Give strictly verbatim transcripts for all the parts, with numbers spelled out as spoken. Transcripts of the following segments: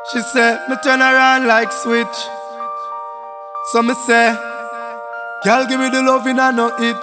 She said, me turn around like switch. So me say, girl, give me the loving and no itch.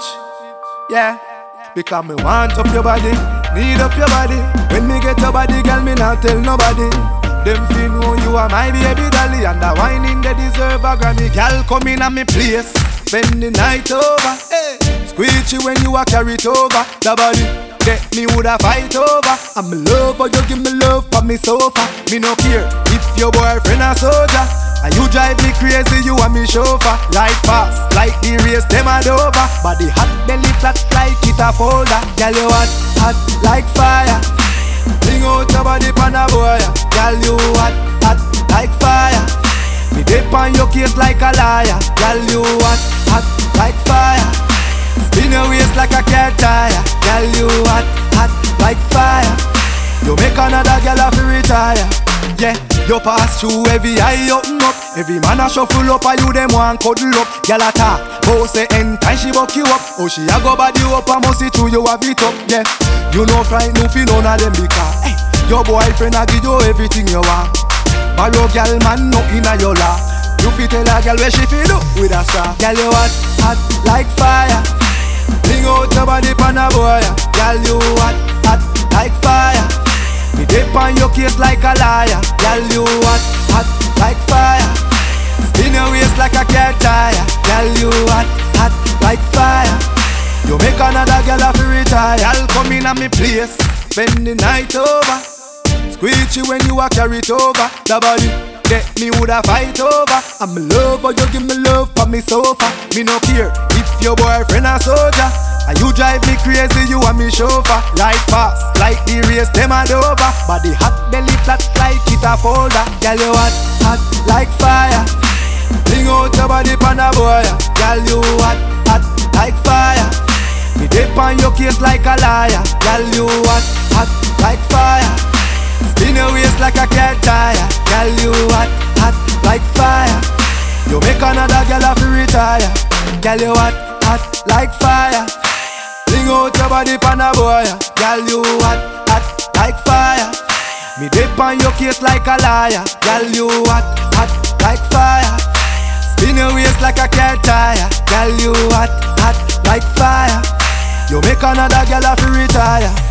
Yeah, because me want up your body, need up your body. When me get your body, girl, me not tell nobody. Them feel know you are my baby dolly, and the whining they deserve a Grammy. Girl, come in at me place, spend the night over. Hey, squeeze when you a carry it over. The body that me woulda fight over. I'm in love, but you give me love for me sofa. Me no care if your boyfriend a soldier, and you drive me crazy, you and me chauffeur. Life fast, like the race, them a dover. Body hot, belly flat, like it a folder. Girl, you hot, hot like fire. Bring out your body pan a boy. Girl, you hot, hot like fire. Me dip on your case like a liar. Girl, you hot, hot like fire. Spin your waist like a car tire. Girl, you hot, hot like fire. You make another girl have to retire. Yeah, you pass through every eye open up. Every man a shuffle up, and you them want cuddle up. Girl a talk, both say end time she buck you up. Oh, she a go body up and must see through you have it up. Yeah, you know frightened no feel none of them because hey, your boyfriend a give you everything you want. But your girl man no inna your lap. You fit tell a girl where she feel do with a star. Girl you hot, hot like fire. Bring out your body pan a boy. Girl you hot, hot like fire. Me dip on your case like a liar. Girl you hot, hot like fire. Spin your waist like a car tire. Girl you hot, hot like fire. You make another girl have to retire. Girl come in at me place, spend the night over. Squeeze you when you a carry it over. The body that me woulda fight over. I'm in love, but you give me love for me sofa. Me no care if your boyfriend a soldier, and you drive me crazy, you and me chauffeur. Ride fast, like the race, them a dover. Body hot, belly flat, like it a folder. Girl, you hot, hot like fire. Bring out your body pan a boy. Girl, you hot, hot like fire. Me dip on your case like a liar. Girl, you hot, hot like fire. Spin your waist like a car tire. Girl, you hot, hot like fire. You make another girl have to retire. Girl, you hot, hot like fire. Bring out your body pan a boy. Girl, you hot, hot like fire. Me dip on your case like a liar. Girl, you hot, hot like fire. Spin your waist like a car tire. Girl, you hot, hot like fire. You make another girl have to retire.